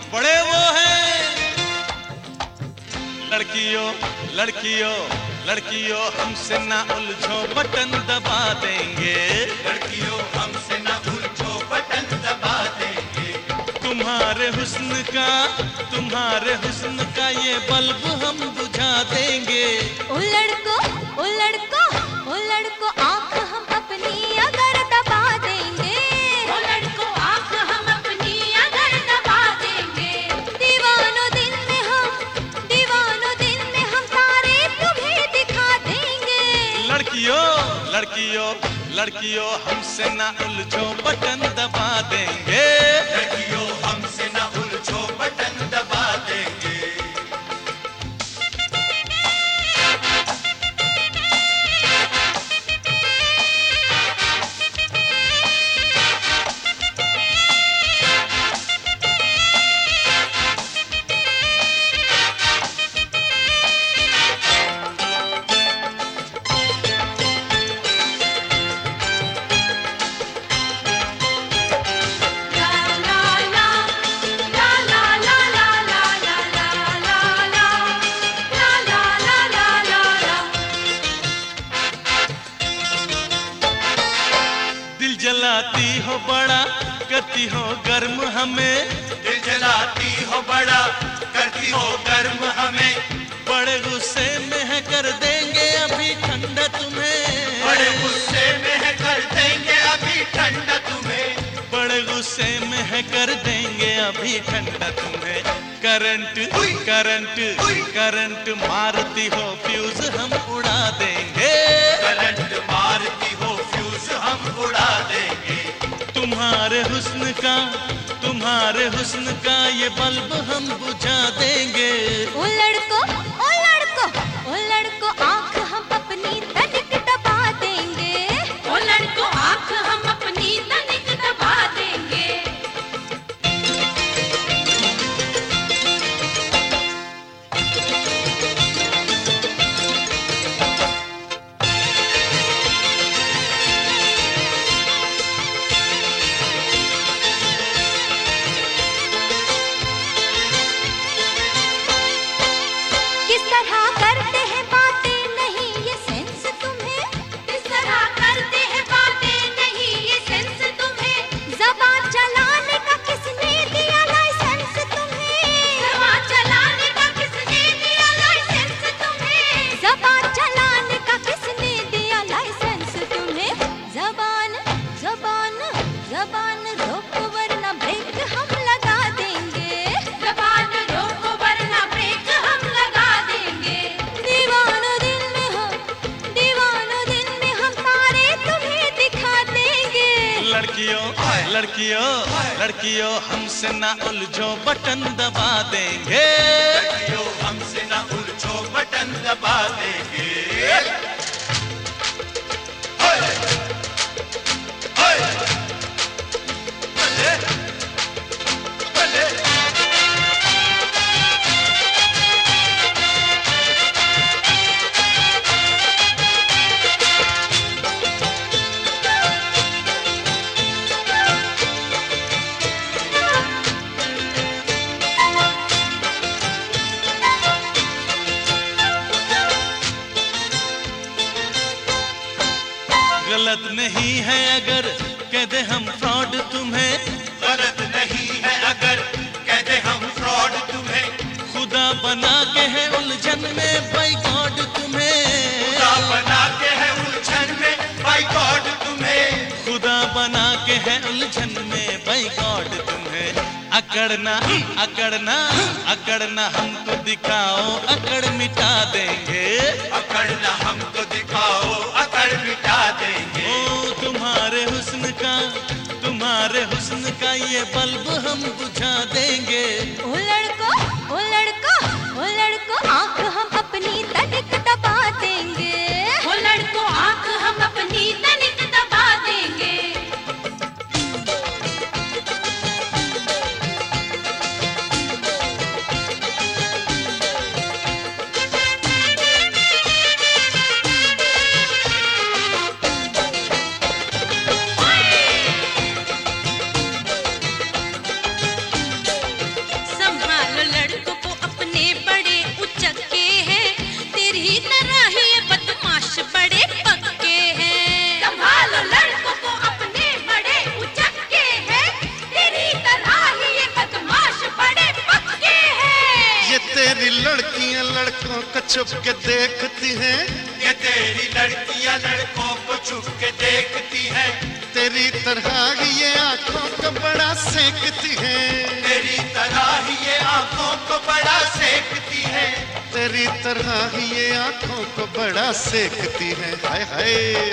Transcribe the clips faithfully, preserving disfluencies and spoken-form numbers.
बड़े वो हैं। लड़कियों लड़कियों लड़कियों हमसे ना उलझो बटन दबा देंगे। लड़कियों हमसे ना उलझो बटन दबा देंगे। तुम्हारे हुस्न का तुम्हारे हुस्न का ये बल्ब हम बुझा देंगे। ओ लड़को ओ लड़को ओ लड़को आँख हम अपनी अगर दबा देंगे। ओ लड़को आँख हम अपनी अगर दबा देंगे। दीवानों दिन में हम दीवानों दिन में हम तारे तुम्हें दिखा देंगे। लड़कियों लड़कियों लड़कियों हमसे ना उलझो बटन दबा देंगे। लड़कियों हमसे ना उलझो बटन दबा देंगे। जलाती हो बड़ा करती हो गर्म हमें। दिल जलाती हो बड़ा करती हो गर्म हमें। बड़े गुस्से में है कर देंगे अभी ठंडा तुम्हें। बड़े गुस्से में है कर देंगे अभी ठंडा तुम्हें। बड़े गुस्से में है कर देंगे अभी ठंडा तुम्हें। करंट करंट करंट मारती हो फ्यूज हम उड़ा देंगे। करंट मारती हो फ्यूज हम उड़ा देंगे। तुम्हारे हुस्न का तुम्हारे हुस्न का ये बल्ब हम बुझा देंगे। ओ लड़को ओ लड़को ओ लड़को आँख हम अपनी तनिक दबा देंगे। ओ लड़को आँख हम अपनी तनिक दबा देंगे। किस तरह करते हैं बातें नहीं ये सेंस तुम्हें। किस तरह करते हैं बातें नहीं ये सेंस तुम्हें। ज़बान चलाने का किसने दिया लाइसेंस तुम्हें। ज़बान चलाने का किसने दिया लाइसेंस तुम्हें। ज़बान चलाने का किसने दिया लाइसेंस तुम्हें। ज़बान ज़बान ज़बान रोको वरना ब्रेक हम लगा देंगे। ज़बान रोको वरना ब्रेक हम लगा देंगे। दीवानों दिन में हम दीवानों दिन में हम तारे तुम्हें दिखा देंगे। लड़कियों लड़कियों लड़कियों हमसे ना उलझो बटन दबा देंगे। लड़कियों हमसे ना उलझो बटन दबा देंगे। गलत नहीं है अगर कह दे हम फ्रॉड तुम्हें। गलत नहीं है अगर कह दे हम फ्रॉड तुम्हें। खुदा बना के है उलझन में बाई गॉड तुम्हें। खुदा बना के है उलझन में बाई गॉड तुम्हें। खुदा बना के है उलझन में बाई गॉड तुम्हें। अकड़ना अकड़ना अकड़ना हमको दिखाओ अकड़ मिटा देंगे। अकड़ना हमको दिखाओ अकड़ मिटा देंगे। ओ तुम्हारे हुस्न का तुम्हारे हुस्न का ये बल्ब हम बुझा देंगे। ओ लड़को ओ लड़को ओ लड़को आँख हम अपनी तनिक दबा देंगे। ओ लड़को आँख हम अपनी तनिक दबा देंगे। लड़कियां लड़कों को छुप के देखती हैं, ये तेरी लड़कियां लड़कों को छुप के देखती हैं, तेरी तरह ये आंखों को बड़ा सेकती हैं, तेरी तरह ही ये आंखों को बड़ा सेकती है, तेरी तरह ये आंखों को बड़ा सेकती है। हाय हाय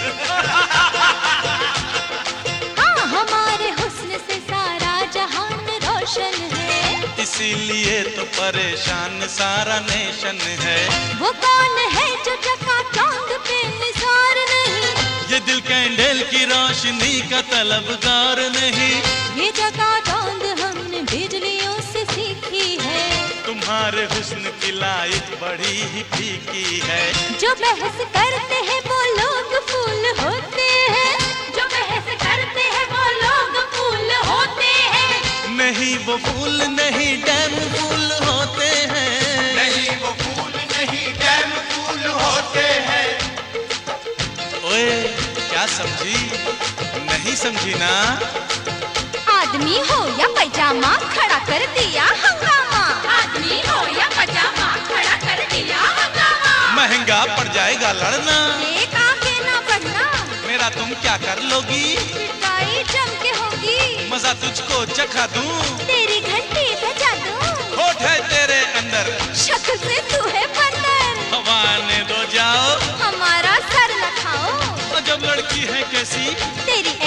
हाँ हमारे हुस्न से सारा जहान रोशन है, इसीलिए तो परेशान सारा नेशन है। वो कौन है जो चकाचौंध पे निसार नहीं, ये दिल कैंडल की रोशनी का तलबगार नहीं, ये चकाचौंध हमने बिजलियों से सीखी है। तुम्हारे हुस्न की लाइट बड़ी ही फीकी है। जो बहस करते हैं वो लोग फूल होते हैं, जो बहस करते हैं वो लोग फूल होते हैं, नहीं वो फूल नहीं डैम फूल होते हैं, नहीं वो फूल नहीं डैम फूल होते हैं। ओए क्या समझी? नहीं समझी ना? आदमी हो या पैजामा खड़ा कर दिया हंगामा, आदमी हो या पैजामा खड़ा कर दिया हंगामा, महंगा पड़ जाएगा लड़ना, एक आगे ना बढ़ना, मेरा तुम क्या कर लोगी? पिटाई जम के होगी, मजा तुझको चखा दूं, तेरी घंटी बजा दूं, होठ है तेरे अंदर, शक्ल से तू है बंदर, हवा आने दो जाओ, हमारा सर न खाओ, और जब लड़की है कैसी तेरी